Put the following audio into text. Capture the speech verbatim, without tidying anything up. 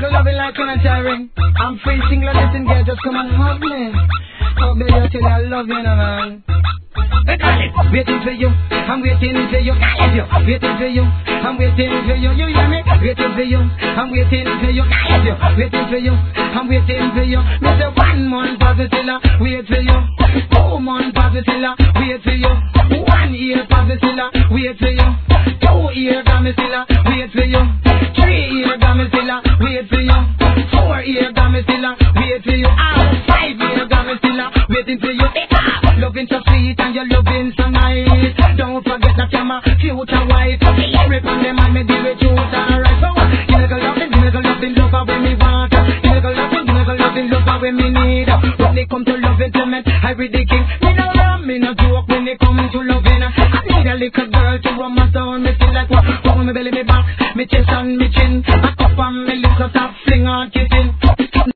little loving like when I ring. I'm free, single, listen, girl, just come and hug me. Oh, baby, I tell you I love you, no, man. Hey, darling, waiting for you, I'm waiting for you, I love you. Waiting for you, I'm waiting for you, you hear me? Waiting for you, I'm waiting for you, I love you. Waiting for you, I'm waiting for you. Mister One month, Pavitilla, wait for you. Two months, Pavitilla, wait for you. One year, Pavitilla, wait for you. Two year, Gamisilla, wait for you. Three year, Gamisilla, wait for you. Four year, Gamisilla, wait for you. Ah, five year, Gamisilla, waiting for you. Loving so sweet and you're loving so nice. Don't forget that you're my future wife. Rip on them and me do it you alright. So give me the loving, give me the loving, love her when me want. Give me the loving, give me the loving, love her when me need. When they come to loving, tell me I really king. Me no rum, me no joke when they come to loving. I need a little girl to run my sound. Me feel like what? Come on me belly, me back, me chest and me chin. I cup on me lips, so stop fling on kiss.